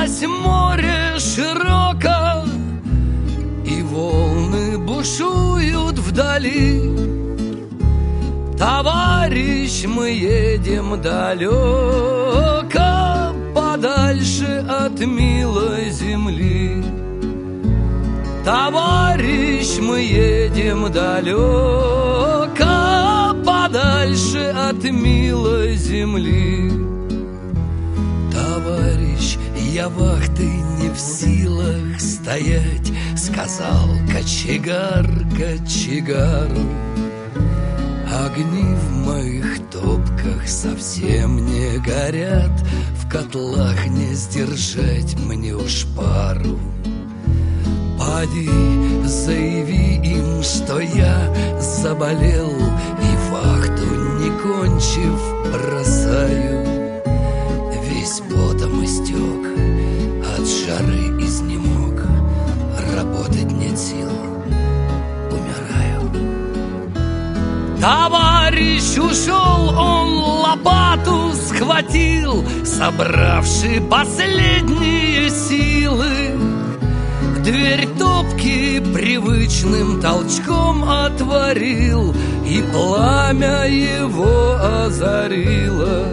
Поднялось море широко, и волны бушуют вдали. Товарищ, мы едем далеко, подальше от милой земли. Товарищ, мы едем далеко, подальше от милой земли. Товарищ, я вахты не в силах стоять, сказал кочегар кочегару. Огни в моих топках совсем не горят, в котлах не сдержать мне уж пару. Поди, заяви им, что я заболел, и вахту не кончив бросаю. Весь потом истек, от жары изнемог, работать нет сил, умираю. Товарищ ушел, он лопату схватил, собравши последние силы. Дверь топки привычным толчком отворил, и пламя его озарило.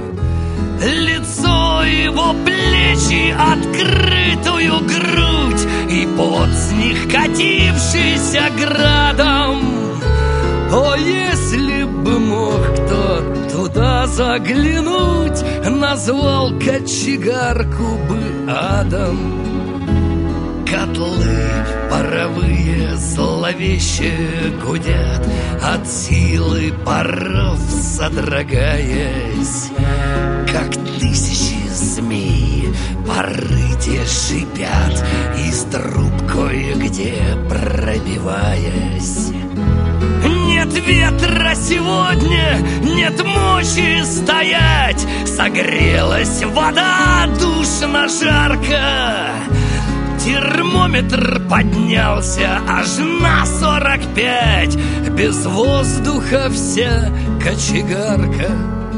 Лицо его, плечи, открытую грудь, и пот с них катившийся градом. О, если бы мог кто туда заглянуть, назвал кочегарку бы адом. Котлы паровые зловеще гудят, от силы паров содрогаясь. Как тысячи змей пары те шипят, из труб кое-где пробиваясь. Нет ветра сегодня, нет мочи стоять, согрелась вода душно жарко. Термометр поднялся аж на 45, без воздуха вся кочегарка.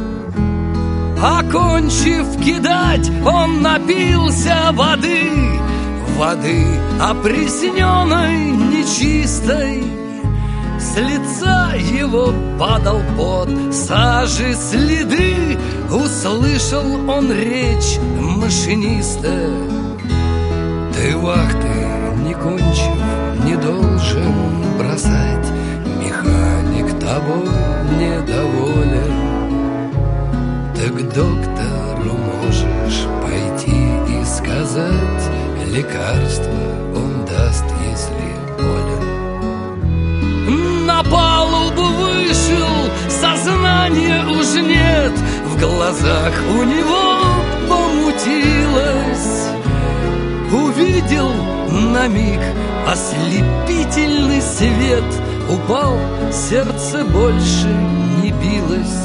Окончив кидать, он напился воды, воды опресненной, нечистой. С лица его падал пот, сажи следы, услышал он речь машиниста. Ты вахты не кончив, не должен бросать, механик тобой недоволен. Ты к доктору можешь пойти и сказать, лекарство он даст, если болен. На палубу вышел, сознания уж нет, в глазах у него помутилось. Увидел на миг ослепительный свет, упал, сердце больше не билось.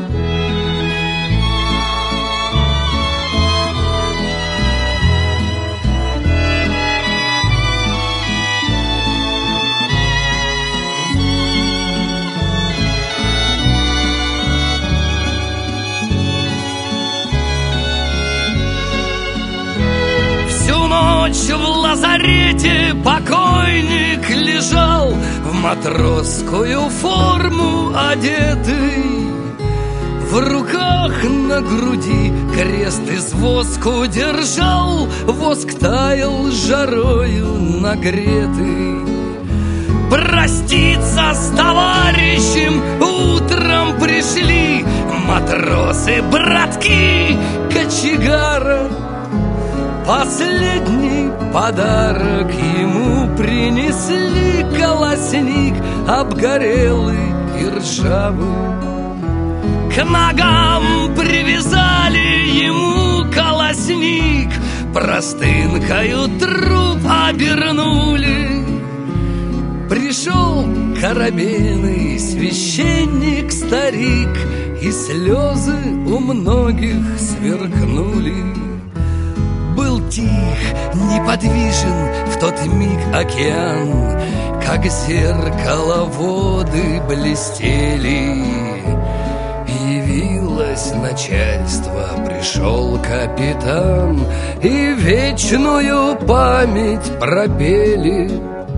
Ночь в лазарете покойник лежал, в матросскую форму одетый. В руках на груди крест из воску держал, воск таял жарою нагретый. Проститься с товарищем утром пришли матросы, братки кочегара. Последний подарок ему принесли, колосник обгорелый и ржавый. К ногам привязали ему колосник, простынкою труп обернули. Пришел корабельный священник-старик, и слезы у многих сверкнули. Был тих, неподвижен в тот миг океан, как зеркало воды блестели. Явилась Собралось начальство, пришел капитан, и вечную память пропели.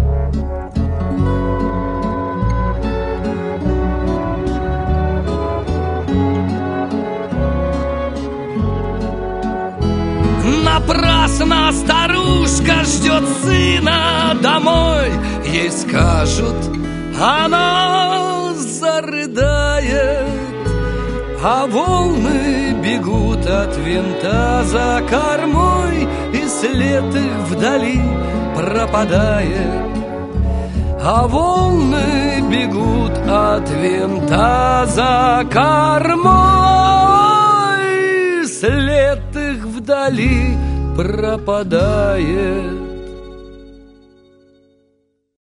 Напрасно старушка ждет сына домой. Ей скажут, она зарыдает, а волны бегут от винта за кормой, и след их вдали пропадает. А волны бегут от винта за кормой, след их вдали пропадает.